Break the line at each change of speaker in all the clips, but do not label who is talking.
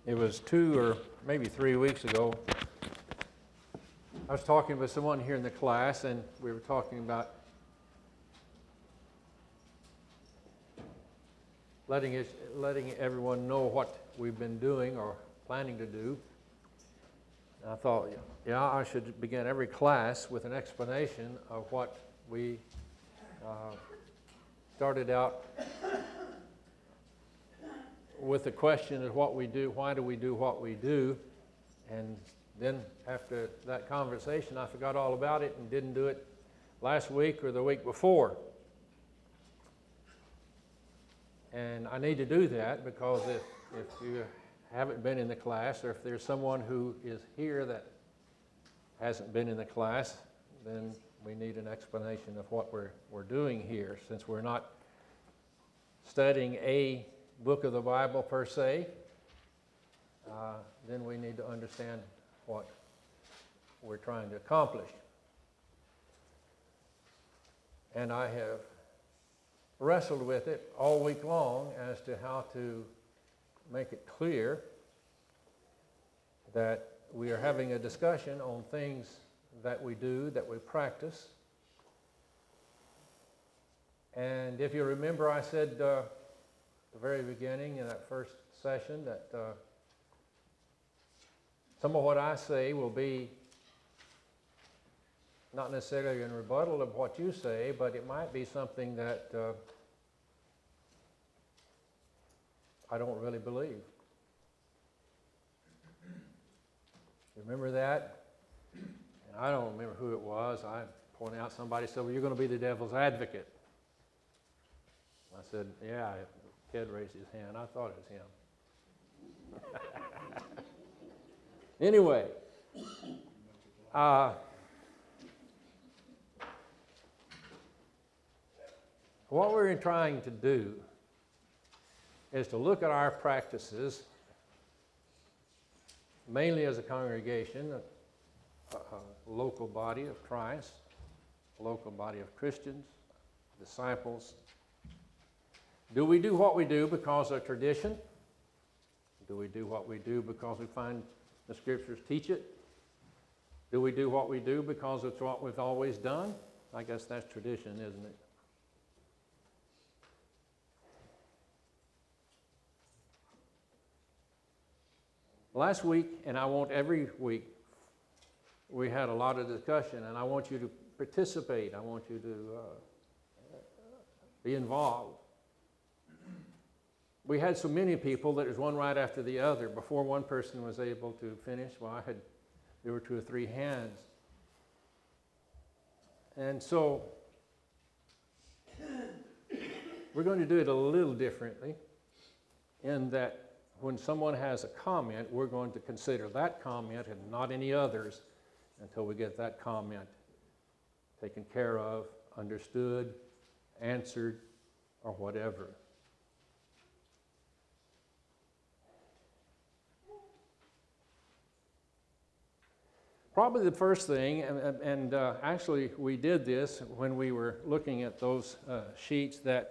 It was 2 or maybe 3 weeks ago. I was talking with someone here in the class, and we were talking about letting everyone know what we've been doing or planning to do. And I thought, yeah, I should begin every class with an explanation of what we started out with the question of what we do, why do we do what we do, and then after that conversation I forgot all about it and didn't do it last week or the week before. And I need to do that because if you haven't been in the class, or if there's someone who is here that hasn't been in the class, then we need an explanation of what we're doing here. Since we're not studying a book of the Bible per se, then we need to understand what we're trying to accomplish. And I have wrestled with it all week long as to how to make it clear that we are having a discussion on things that we do, that we practice. And if you remember, I said at the very beginning in that first session that some of what I say will be not necessarily in rebuttal of what you say, but it might be something that I don't really believe. Remember that? And I don't remember who it was. I pointed out, somebody said, well, you're going to be the devil's advocate. I said, yeah. Ted raised his hand. I thought it was him. Anyway, what we're trying to do is to look at our practices, mainly as a congregation, a local body of Christ, a local body of Christians, disciples. Do we do what we do because of tradition? Do we do what we do because we find the Scriptures teach it? Do we do what we do because it's what we've always done? I guess that's tradition, isn't it? Last week, and I want every week, we had a lot of discussion, and I want you to participate. I want you to be involved. We had so many people that it was one right after the other. Before one person was able to finish, there were 2 or 3 hands. And so we're going to do it a little differently in that when someone has a comment, we're going to consider that comment and not any others until we get that comment taken care of, understood, answered, or whatever. Probably the first thing, and actually we did this when we were looking at those sheets that,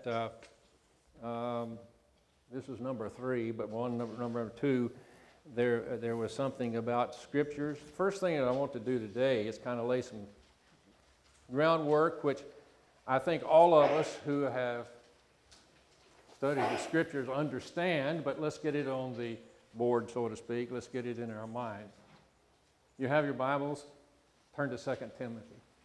this was number 3, but number 2, there was something about Scriptures. First thing that I want to do today is kind of lay some groundwork, which I think all of us who have studied the Scriptures understand, but let's get it on the board, so to speak. Let's get it in our mind. You have your Bibles? Turn to 2 Timothy.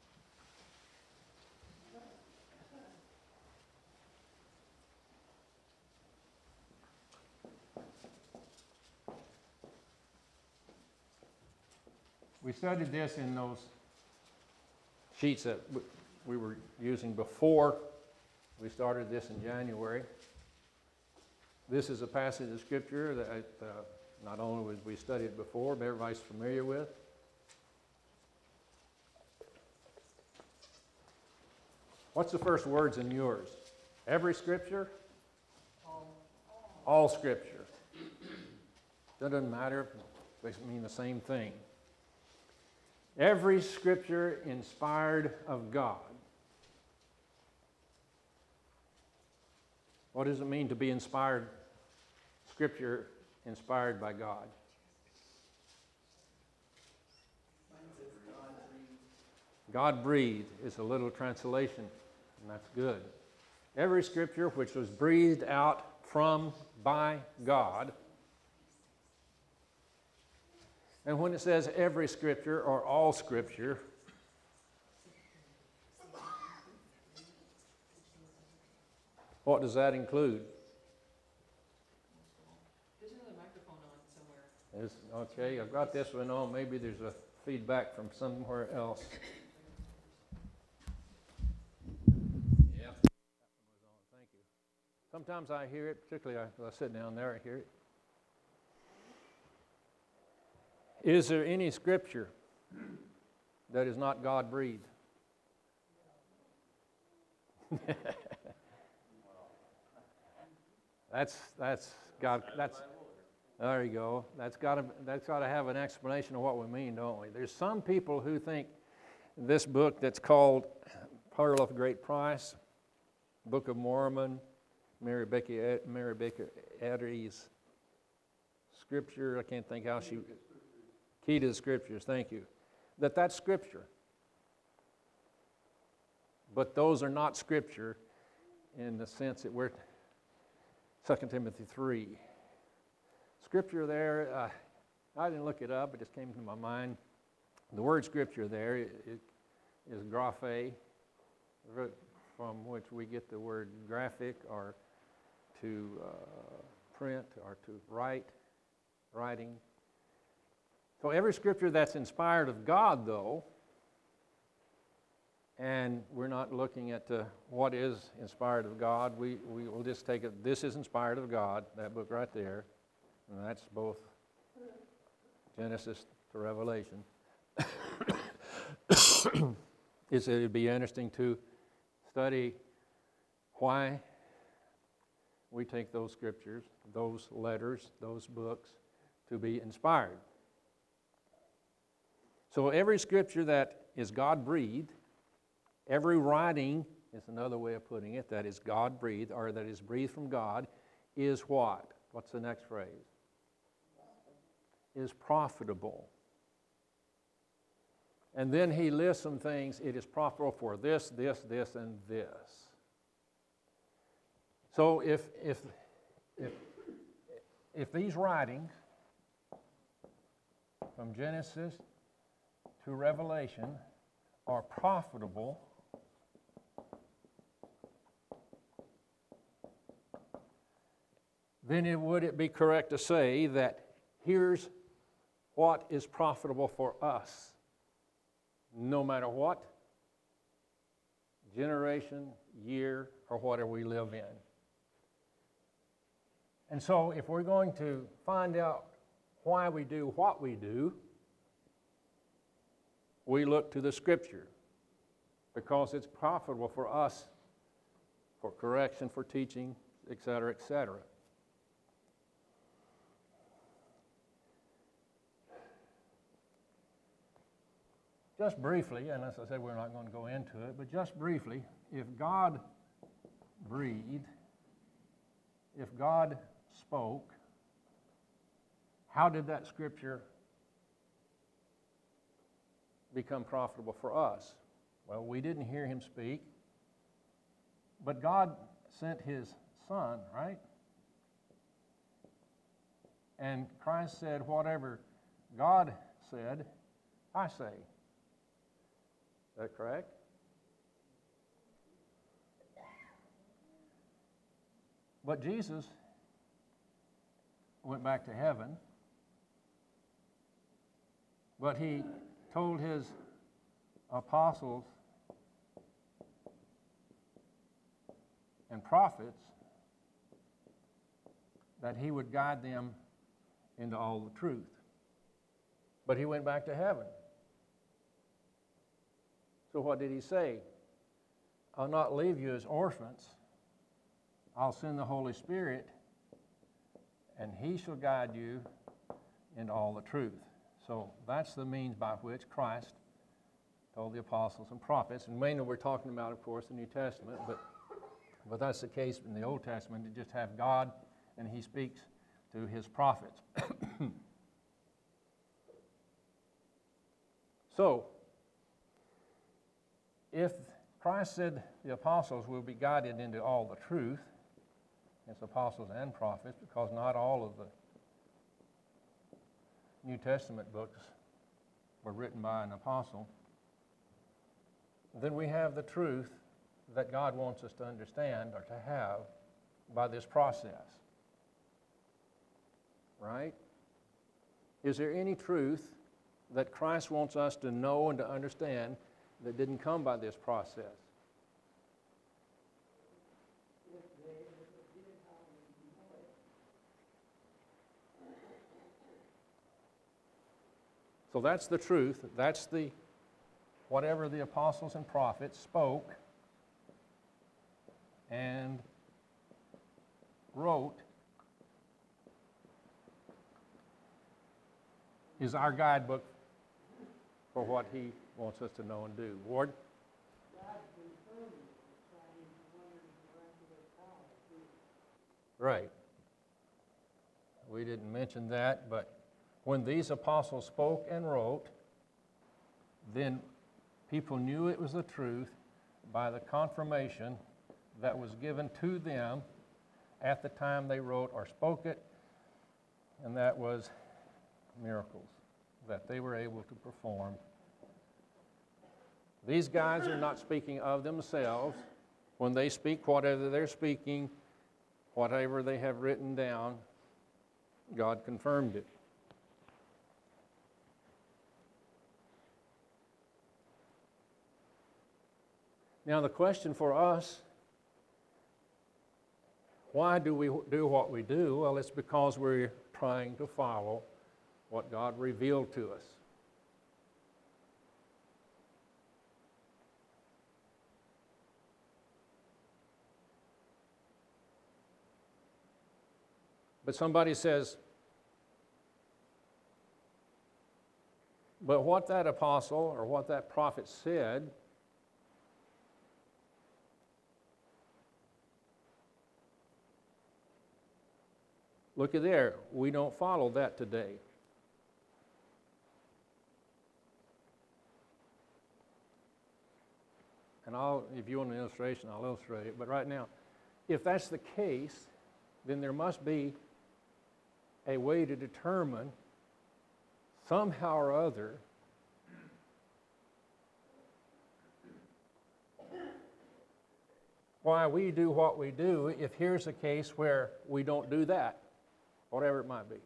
We studied this in those sheets that we were using before we started this in January. This is a passage of Scripture that not only would we study it before, but everybody's familiar with. What's the first words in yours? Every Scripture? All Scripture. That doesn't matter. They mean the same thing. Every Scripture inspired of God. What does it mean to be inspired Scripture inspired by God? God breathed is a little translation, and that's good. Every scripture which was breathed out from, by God. And when it says every scripture or all scripture, what does that include?
There's another microphone on somewhere.
Okay, I've got this one on. Maybe there's a feedback from somewhere else. Yeah, that one was on. Thank you. Sometimes I hear it, particularly as I sit down there, I hear it. Is there any scripture that is not God-breathed? That's God. There you go. That's got to have an explanation of what we mean, don't we? There's some people who think this book that's called Pearl of Great Price, Book of Mormon, Mary Baker Eddy's Scripture. I can't think how she. Key to the Scriptures. Thank you. That's Scripture. But those are not Scripture in the sense that we're 2 Timothy 3. Scripture there, I didn't look it up, it just came to my mind. The word Scripture there is graphe, from which we get the word graphic, or to print, or to writing. So every Scripture that's inspired of God, though, and we're not looking at what is inspired of God. We will just take it, this is inspired of God, that book right there. And that's both Genesis to Revelation. It'd be interesting to study why we take those scriptures, those letters, those books, to be inspired. So every scripture that is God-breathed, every writing is another way of putting it, that is God-breathed, or that is breathed from God, is what? What's the next phrase? Is profitable. And then he lists some things. It is profitable for this, and this. So if these writings from Genesis to Revelation are profitable, then would it be correct to say that here's what is profitable for us, no matter what generation, year, or whatever we live in? And so if we're going to find out why we do what we do, we look to the Scripture, because it's profitable for us, for correction, for teaching, etc., etc. Just briefly, and as I said, we're not going to go into it, but just briefly, if God breathed, if God spoke, how did that Scripture become profitable for us? Well, we didn't hear him speak, but God sent his Son, right? And Christ said, whatever God said, I say. Is that correct? But Jesus went back to heaven, but he told his apostles and prophets that he would guide them into all the truth. But he went back to heaven. So what did he say? I'll not leave you as orphans. I'll send the Holy Spirit, and he shall guide you into all the truth. So that's the means by which Christ told the apostles and prophets, and mainly we're talking about, of course, the New Testament, but that's the case in the Old Testament. You just have God, and he speaks to his prophets. So, if Christ said the apostles will be guided into all the truth, it's apostles and prophets, because not all of the New Testament books were written by an apostle, then we have the truth that God wants us to understand or to have by this process. Right? Is there any truth that Christ wants us to know and to understand that didn't come by this process? So that's the truth. That's the whatever the apostles and prophets spoke and wrote is our guidebook for what he wants us to know and do. Ward? Right. We didn't mention that, but when these apostles spoke and wrote, then people knew it was the truth by the confirmation that was given to them at the time they wrote or spoke it, and that was miracles that they were able to perform. These guys are not speaking of themselves. When they speak, whatever they're speaking, whatever they have written down, God confirmed it. Now the question for us, why do we do what we do? Well, it's because we're trying to follow what God revealed to us. But somebody says, but what that apostle or what that prophet said look at there, we don't follow that today. And if you want an illustration, I'll illustrate it. But right now, if that's the case, then there must be a way to determine somehow or other why we do what we do if here's a case where we don't do that, whatever it might be.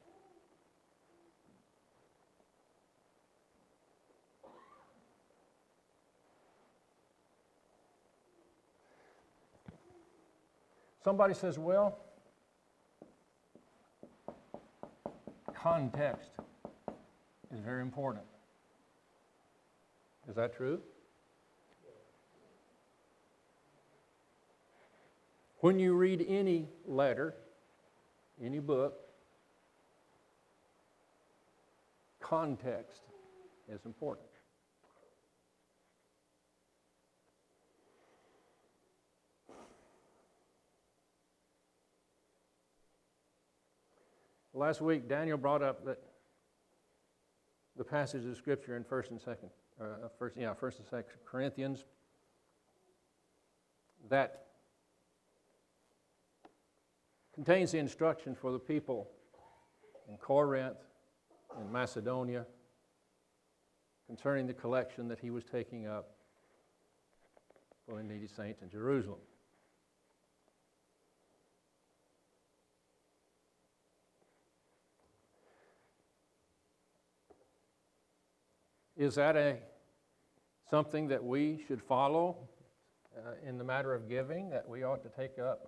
Somebody says, well, context is very important. Is that true? When you read any letter, any book, context is important. Last week, Daniel brought up that the passage of Scripture in First and Second Corinthians that contains the instruction for the people in Corinth and Macedonia concerning the collection that he was taking up for the needy saints in Jerusalem. Is that something that we should follow in the matter of giving, that we ought to take up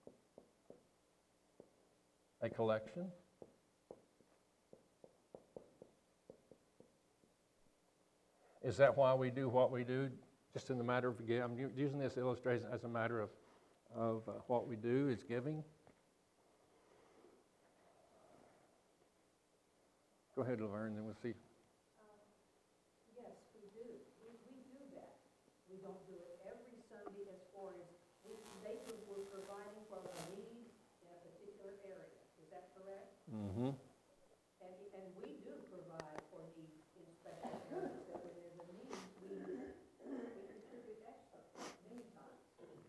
a collection? Is that why we do what we do, just in the matter of giving? I'm using this illustration as a matter of what we do is giving. Go ahead, Laverne, then we'll see.
Yes, we do. We do that. We don't do it every Sunday as far as we're providing for a need in a particular area. Is that correct?
Mm-hmm.
And we do provide for needs in special areas, that when there's a need, we contribute extra many times.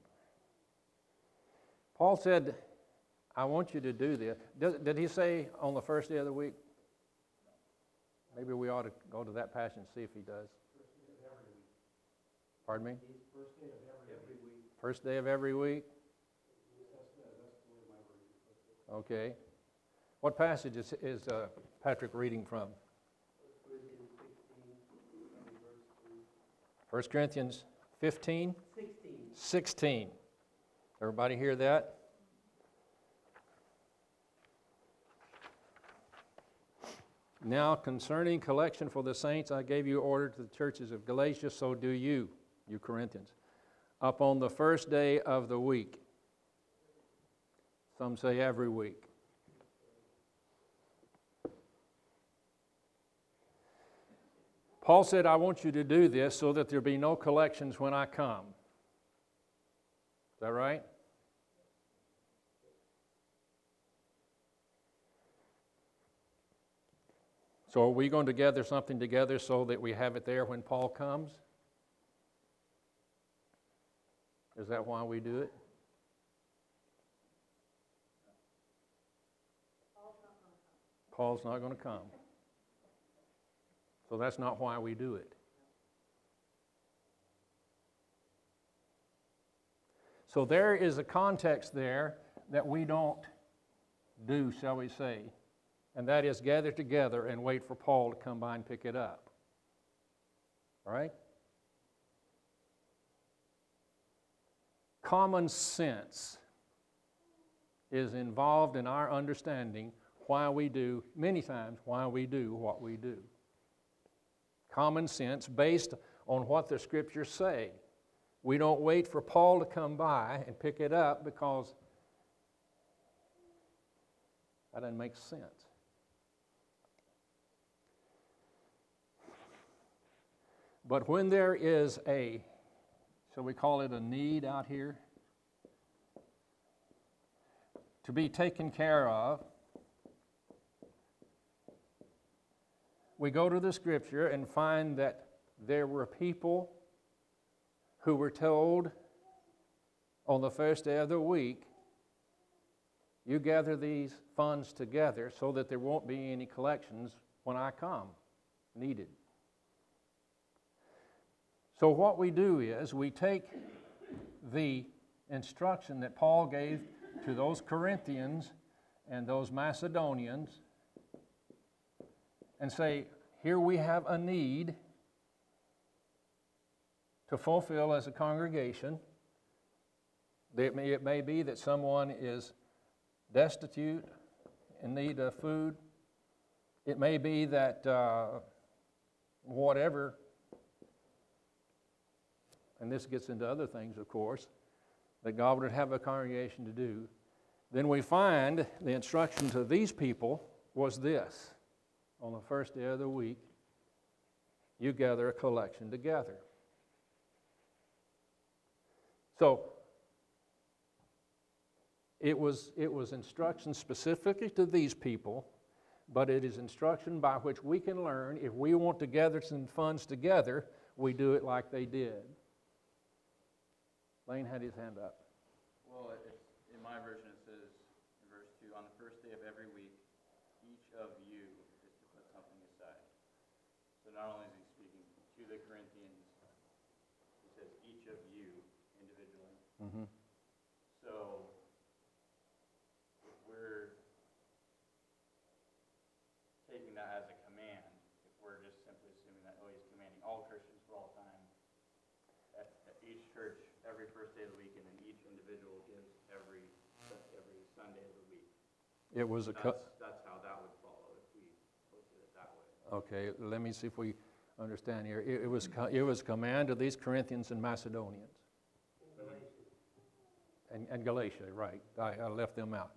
Paul said, I want you to do this. Did he say on the first day of the week? Maybe we ought to go to that passage and see if he does. Pardon me? First day of every week? Okay. What passage is Patrick reading from? 1 Corinthians 15? 16. Everybody hear that? Now, concerning collection for the saints, I gave you order to the churches of Galatia, so do you Corinthians, upon the first day of the week. Some say every week. Paul said, I want you to do this so that there be no collections when I come. Is that right? So are we going to gather something together so that we have it there when Paul comes? Is that why we do it? Paul's not going to come. So that's not why we do it. So there is a context there that we don't do, shall we say, and that is gather together and wait for Paul to come by and pick it up. All right? Common sense is involved in our understanding why we do, many times, why we do what we do. Common sense based on what the Scriptures say. We don't wait for Paul to come by and pick it up because that doesn't make sense. But when there is a, shall we call it a need out here, to be taken care of, we go to the Scripture and find that there were people who were told on the first day of the week, you gather these funds together so that there won't be any collections when I come needed. So what we do is we take the instruction that Paul gave to those Corinthians and those Macedonians and say, here we have a need to fulfill as a congregation. It may be that someone is destitute, in need of food. It may be that whatever, and this gets into other things, of course, that God would have a congregation to do. Then we find the instruction to these people was this. On the first day of the week, you gather a collection together. So, it was instruction specifically to these people, but it is instruction by which we can learn if we want to gather some funds together, we do it like they did. Lane had his hand up.
Well, in my version it says, in verse 2, on the first day of every week, each of you is to put something aside. So not only is he speaking to the Corinthians, he says each of you individually.
Mm-hmm.
So if we're taking that as a command, if we're just simply assuming that, he's commanding all Christians for all time, at each church, every first day of the week, and then each individual gives every Sunday of the week.
It was a
That's how that would follow if we looked at it that way.
Okay, let me see if we understand here. It was command to these Corinthians and Macedonians. And Galatia, right. I left them out.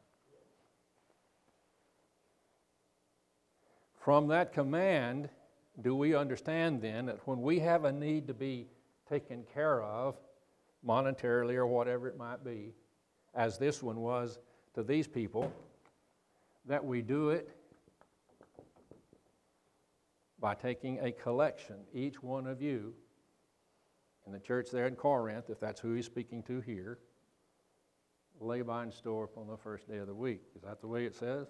From that command, do we understand then that when we have a need to be taken care of, monetarily or whatever it might be, as this one was to these people, that we do it by taking a collection, each one of you, in the church there in Corinth, if that's who he's speaking to here, lay by and store up on the first day of the week. Is that the way it says?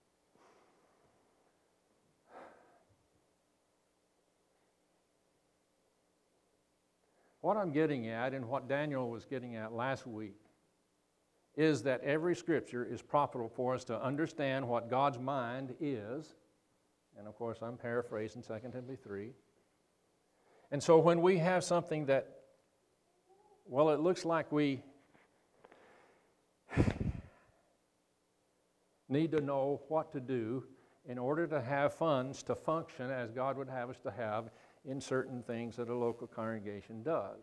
What I'm getting at, and what Daniel was getting at last week, is that every scripture is profitable for us to understand what God's mind is. And of course, I'm paraphrasing 2 Timothy 3. And so when we have something that, well, it looks like we need to know what to do in order to have funds to function as God would have us to have in certain things that a local congregation does.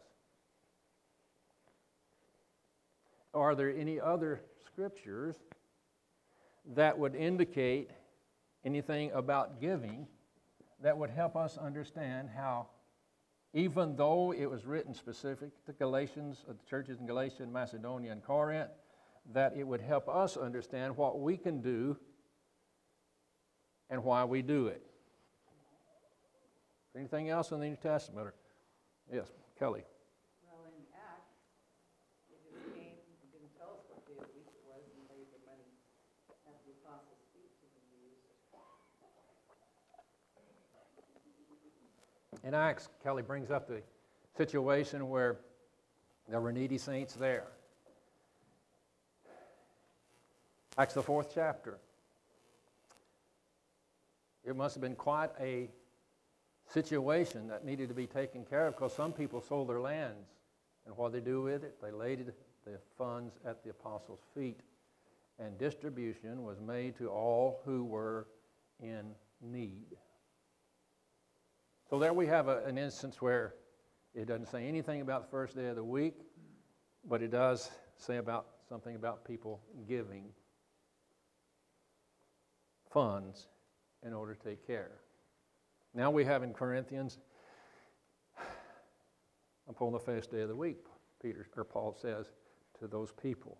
Are there any other scriptures that would indicate anything about giving that would help us understand how, even though it was written specific to Galatians, the churches in Galatia, Macedonia, and Corinth, that it would help us understand what we can do and why we do it? Anything else in the New Testament? Yes, Kelly.
Well, in Acts, they just came, and didn't tell us what day of the week it was, and laid the money at the apostles' feet to be used.
In Acts, Kelly brings up the situation where there were needy saints there. Acts the 4th chapter. It must have been quite a situation that needed to be taken care of, because some people sold their lands. And what they do with it, they laid the funds at the apostles' feet, and distribution was made to all who were in need. So there we have an instance where it doesn't say anything about the first day of the week, but it does say about something about people giving funds in order to take care. Now we have in Corinthians, upon the first day of the week, Paul says to those people.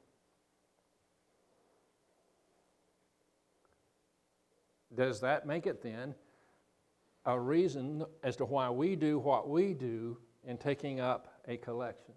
Does that make it then a reason as to why we do what we do in taking up a collection?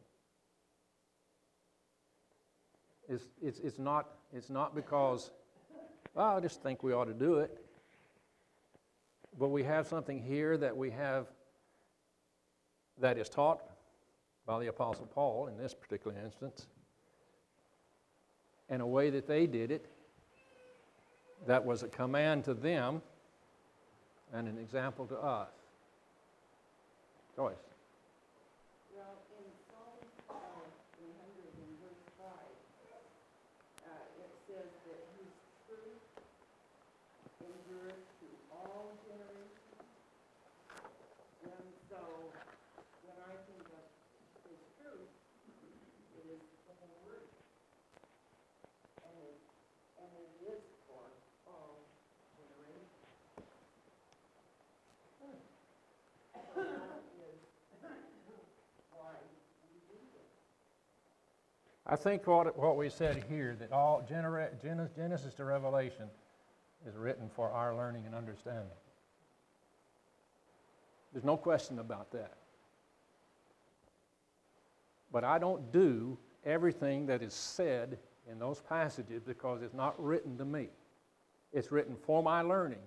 It's not because, well, I just think we ought to do it. But we have something here that we have that is taught by the Apostle Paul in this particular instance, in a way that they did it, that was a command to them and an example to us. Joyce.
Well, in Psalm 100 and verse 5, it says that his truth endureth to all generations. And so, when I think of his truth, it is the whole word. And it is for all generations. So that is why we do this.
I think what we said here, that all Genesis to Revelation is written for our learning and understanding. There's no question about that. But I don't do everything that is said in those passages because it's not written to me. It's written for my learning.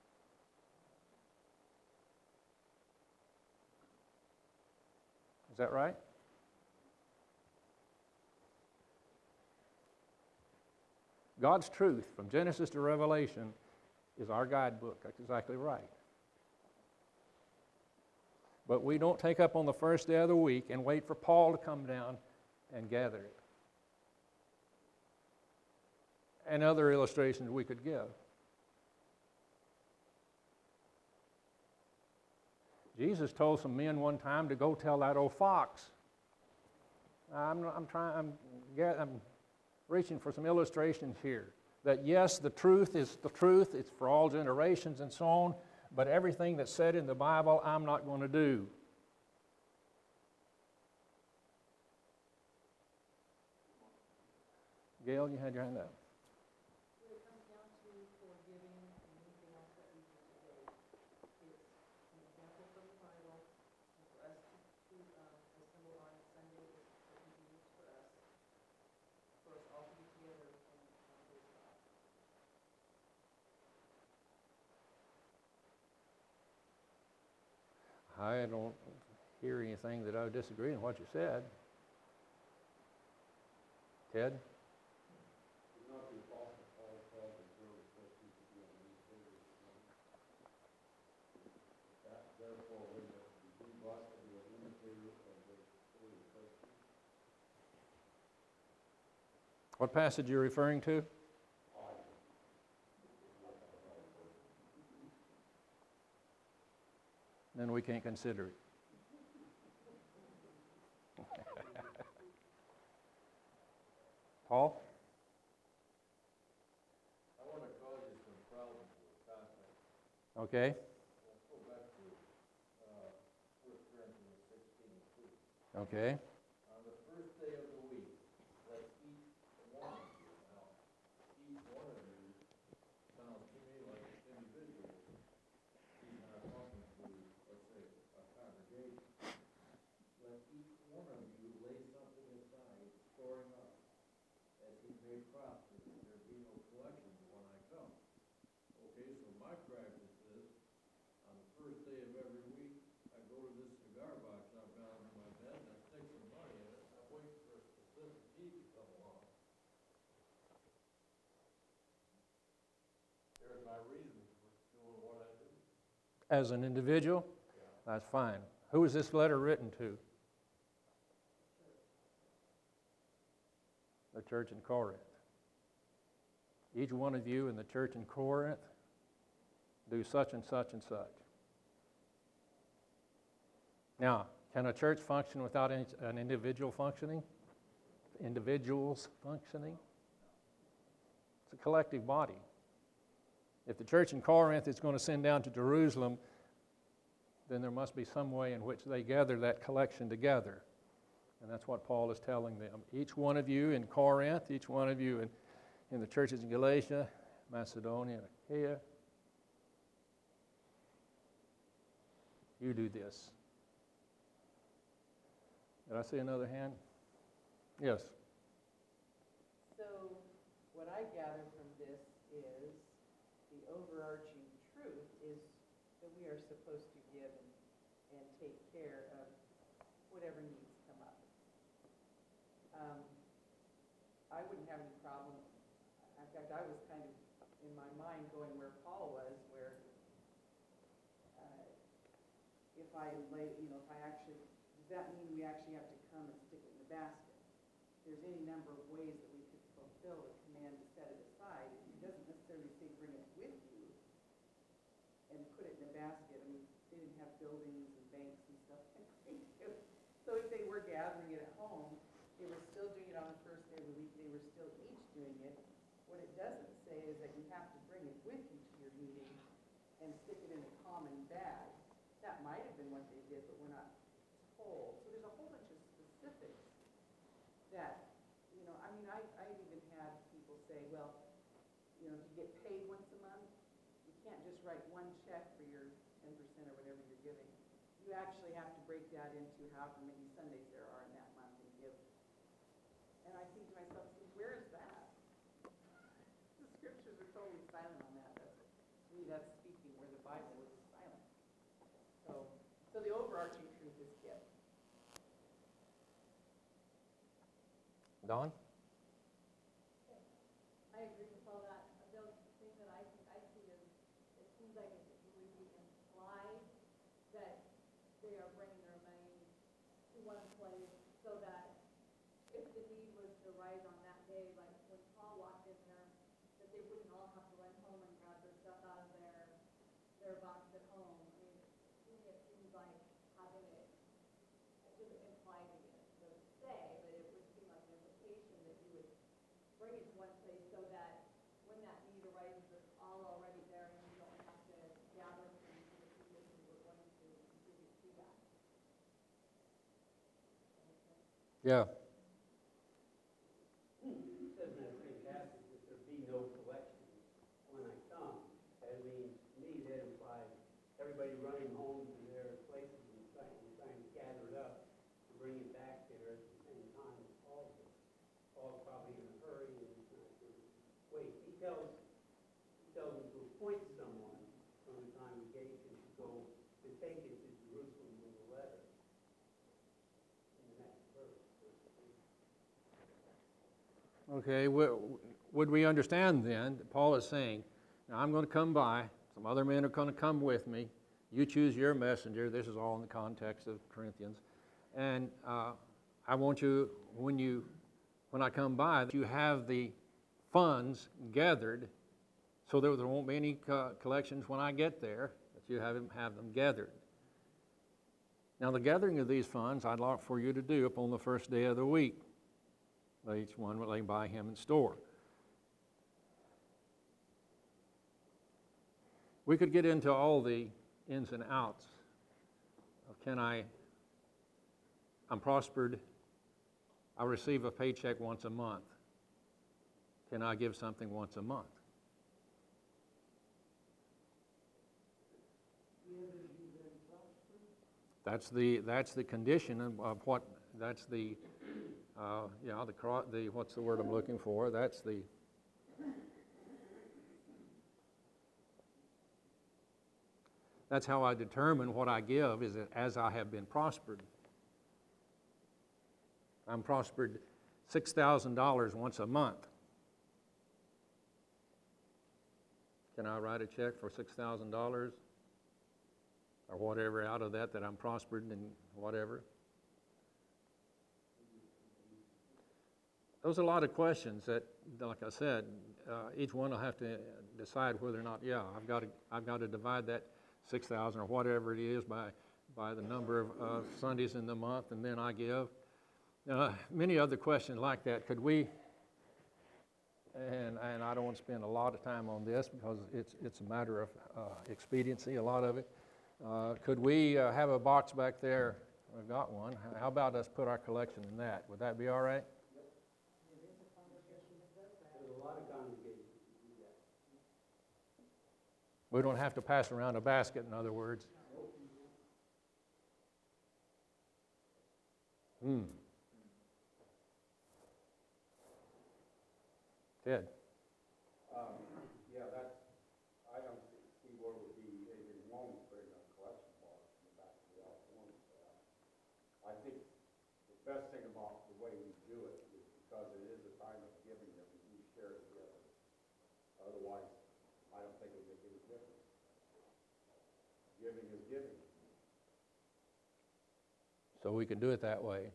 Is that right? God's truth from Genesis to Revelation is our guidebook. That's exactly right. But we don't take up on the first day of the week and wait for Paul to come down and gather it. And other illustrations we could give. Jesus told some men one time to go tell that old fox. I'm reaching for some illustrations here. That yes, the truth is the truth. It's for all generations and so on. But everything that's said in the Bible, I'm not going to do. Gail, you had your hand up.
When it comes down to for
I don't hear anything that I would disagree in what you said. Ted? What passage are you referring to? Then we can't consider it. Paul?
I want to cause you some problems with context.
Okay.
Let's go back to 1 Corinthians 16:2.
Okay.
On the first day of the week, let each one of you, now, each one of you sounds to me like individuals. He's not talking to, let's say, a congregation. Let each one of you lay something aside, storing up, as he may prosper, there be no collections when I come. Okay, so my practice is, on the first day of every week, I go to this cigar box I've got under my bed, and I stick some money in it, and I'm waiting for a specific need to come along. There's my reason for doing what I do.
As an individual? That's fine. Who is this letter written to? The church in Corinth. Each one of you in the church in Corinth do such and such and such. Now, can a church function without an individual functioning? Individuals functioning? It's a collective body. If the church in Corinth is going to send down to Jerusalem, then there must be some way in which they gather that collection together. And that's what Paul is telling them. Each one of you in Corinth, each one of you in the churches in Galatia, Macedonia, and Achaia, you do this. Did I see another hand? Yes.
So what I gather from this is the overarching truth is that we are supposed to give and take care of whatever needs come up. I wouldn't have any problem. In fact, I was kind of in my mind going where Paul was, where if I lay, if I actually, does that mean we actually have to come and stick it in the basket? There's any number of ways that we could fulfill the command to set it aside. It doesn't necessarily say bring it with you and put it in a basket. I mean, they didn't have buildings and banks and stuff like we do. So if they were gathering it at home, they were still doing it on the first day of the week. They were still each doing it. What it doesn't say is that you have to bring it with you to your meeting and stick it in a common bag. That might have been what they did, but we're not told. So there's a whole bunch of specifics that, I've even had people say, well, if you get paid once a month, you can't just write one check for your 10% or whatever you're giving. You actually have to break that into however many Sundays there are in that month and give. And I think to myself, where is that? The scriptures are totally silent on that. To me, that's speaking where the Bible is silent. So the overarching truth is give.
Don?
I agree with all that. The only thing that I think I see is, it seems like it would be implied that they are bringing their money to one place so that if the need was to rise on that day, like when Paul walked in there, that they wouldn't all have to run home and grab their stuff out of their box at home. I mean, to me it seems like having it just implied again. It doesn't say, but it would seem like an implication that you would bring it to one place so that when that need arises, it's all already there and you don't have to gather from the people who are going to contribute to that. Does that make sense?
Yeah.
It says in that same passage that there be no collection when I come. That means, to me, that implies everybody running home to their places and trying to gather it up to bring it back there at the same time as Paul did. Paul's probably in a hurry and he's not going to wait. He tells them to appoint someone from the congregation to go and take it to Jerusalem
Okay, would we understand then that Paul is saying, now I'm going to come by, some other men are going to come with me, you choose your messenger, this is all in the context of Corinthians, and I want you, when I come by, that you have the funds gathered so that there won't be any collections when I get there, that you have them gathered. Now the gathering of these funds I'd like for you to do upon the first day of the week. Let each one lay by him in store. We could get into all the ins and outs of I'm prospered, I receive a paycheck once a month. Can I give something once a month? That's the condition of what, that's the, what's the word I'm looking for? That's how I determine what I give, is as I have been prospered. I'm prospered $6,000 once a month. Can I write a check for $6,000? Or whatever out of that I'm prospered and whatever? Those are a lot of questions that, like I said, each one will have to decide whether or not, I've got to divide that 6,000 or whatever it is by the number of Sundays in the month, and then I give. Many other questions like that. Could we, and I don't want to spend a lot of time on this because it's a matter of expediency, a lot of it. Could we have a box back there? We've got one. How about us put our collection in that? Would that be all right?
There's a lot of congregations who do that.
We don't have to pass around a basket, in other words. Ted?
Yeah, I don't see where would be anything wrong with putting a collection box in the back of the auditorium for that. I think the best thing about the way we do it is because it is a time of giving that we do share together. Otherwise, I don't think it would make any difference. Giving is giving.
So we can do it that way.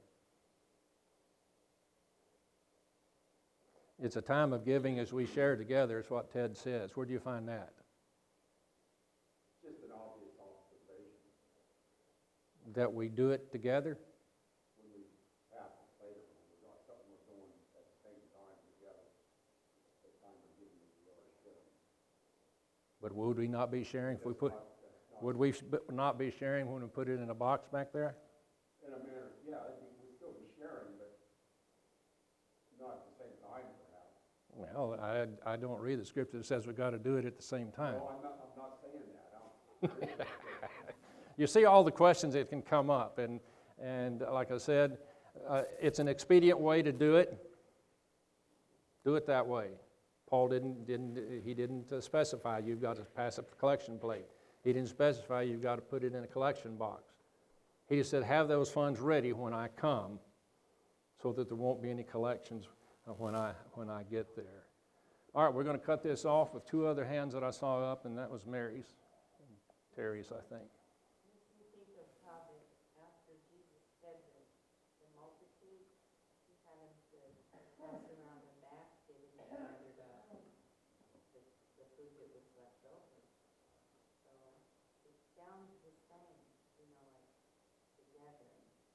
It's a time of giving as we share together, is what Ted says. Where do you find that?
Just an obvious observation.
That we do it together?
When we pass it later, when we're doing something we're doing at the same time together, the time of giving is we are sharing.
But would we not be sharing if we put, would we not be sharing when we put it in a box back there?
In a manner, yeah, we'd still be sharing, but not at the same time, perhaps.
Well, I don't read the scripture that says we've got to do it at the same time.
No, I'm not saying that.
You see all the questions that can come up, and like I said, it's an expedient way to do it. Do it that way. Paul didn't specify you've got to pass up the collection plate. He didn't specify you've got to put it in a collection box. He just said, have those funds ready when I come, so that there won't be any collections when I get there. All right, we're going to cut this off with two other hands that I saw up, and that was Mary's and Terry's, I think.
You think of how after Jesus fed the multitude, he had them to pass around a basket and they gathered up the food that was left over. So it sounds the same, like together.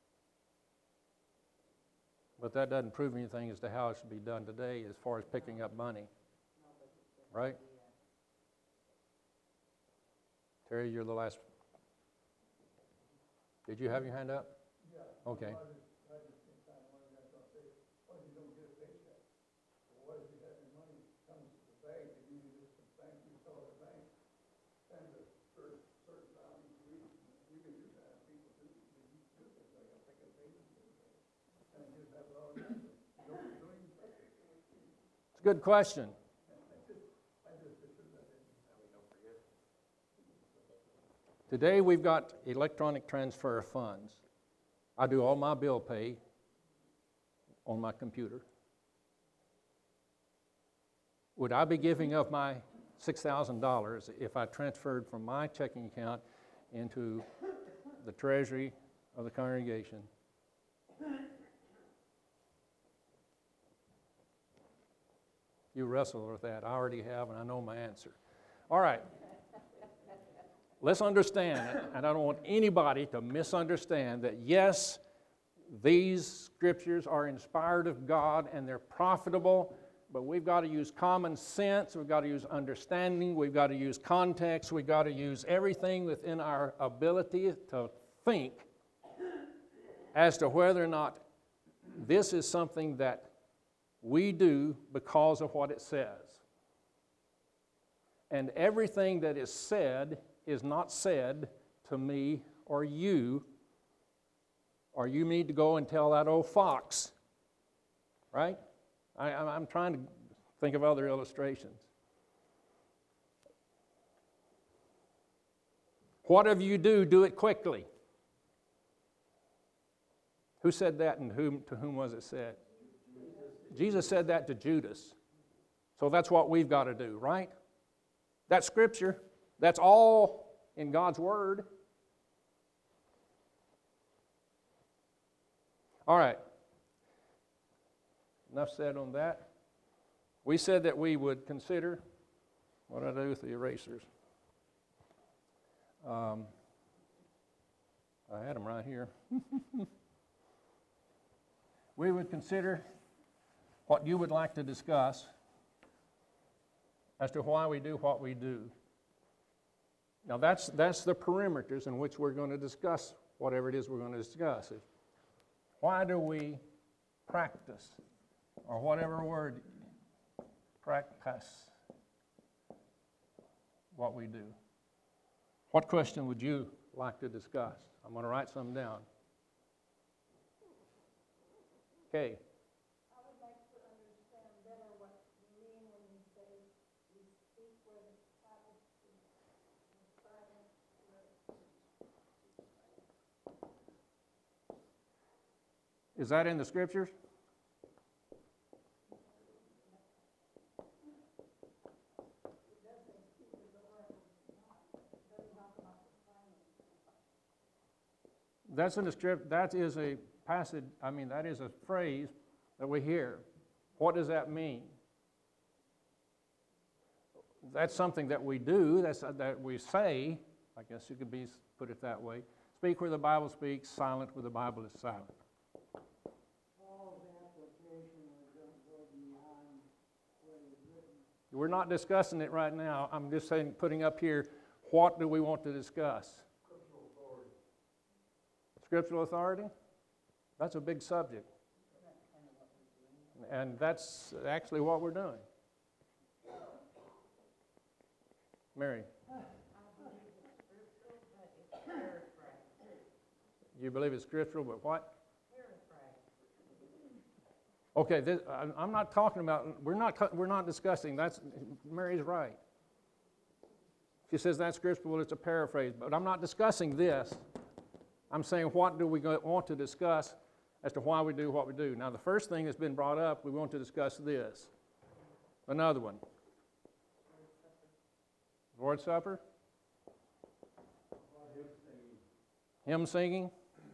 But that doesn't prove anything as to how it should be done today as far as picking up money. Right? Terry, you're the last. Did you have your hand up?
Yeah.
Okay.
I just think kind of one of the guys gonna say, what if you don't get a paycheck? Well, what if you have your money comes to the bank and you just some bank, you tell the bank, send a certain amount each week. You can do that. People do things like that. Take a payment and just have it automatically. You don't do anything.
It's a good question. Today we've got electronic transfer of funds. I do all my bill pay on my computer. would I be giving up my $6,000 if I transferred from my checking account into the treasury of the congregation? You wrestle with that. I already have, and I know my answer. All right. Let's understand, and I don't want anybody to misunderstand that, yes, these scriptures are inspired of God and they're profitable, but we've got to use common sense, we've got to use understanding, we've got to use context, we've got to use everything within our ability to think as to whether or not this is something that we do because of what it says. And everything that is said is not said to me or you need to go and tell that old fox, right? I'm trying to think of other illustrations. Whatever you do, do it quickly. Who said that, and to whom was it said? Jesus said that to Judas. So that's what we've got to do, right? That's Scripture. That's all in God's Word. All right. Enough said on that. We said that we would consider, what did I do with the erasers? I had them right here. We would consider what you would like to discuss as to why we do what we do. Now that's the perimeters in which we're going to discuss whatever it is we're going to discuss. Why do we practice, or whatever word, practice what we do? What question would you like to discuss? I'm going to write some down. Okay.
I would like to understand better what you mean when you say we speak where the Bible speaks and silence where it speaks.
Is that in the Scriptures? That's in the script. That is a passage. That is a phrase that we hear. What does that mean? That's something that we do. That we say. I guess you could put it that way. Speak where the Bible speaks. Silent where the Bible is silent.
Paul's application doesn't go beyond what is written.
We're not discussing it right now. I'm just saying, putting up here, what do we want to discuss? Scriptural authority? That's a big subject. And that's actually what we're doing. Mary? You believe it's scriptural, but what? Okay, I'm not talking about, we're not discussing, Mary's right. She says that's scriptural, it's a paraphrase, but I'm not discussing this. I'm saying, what do we want to discuss as to why we do what we do? Now, the first thing that's been brought up, we want to discuss this. Another one. Lord's Supper? Hymn singing?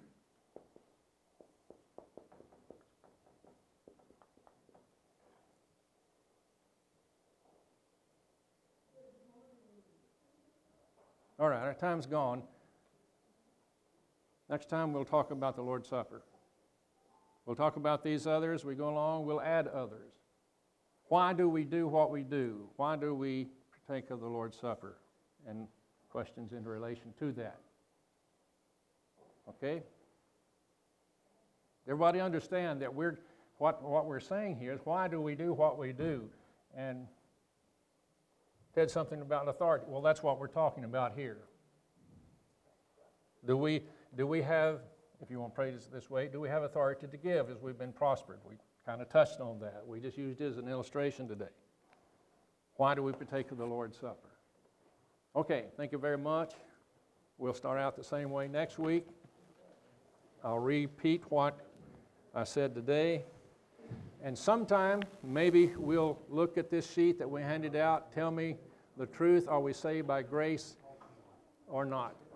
All right, our time's gone. Next time we'll talk about the Lord's Supper. We'll talk about these others. We go along, we'll add others. Why do we do what we do? Why do we partake of the Lord's Supper? And questions in relation to that. Okay? Everybody understand that what we're saying here is, why do we do what we do? And said something about authority. Well, that's what we're talking about here. Do we have, if you want to pray this way, do we have authority to give as we've been prospered? We kind of touched on that. We just used it as an illustration today. Why do we partake of the Lord's Supper? Okay, thank you very much. We'll start out the same way next week. I'll repeat what I said today. And sometime, maybe we'll look at this sheet that we handed out, tell me the truth, are we saved by grace or not?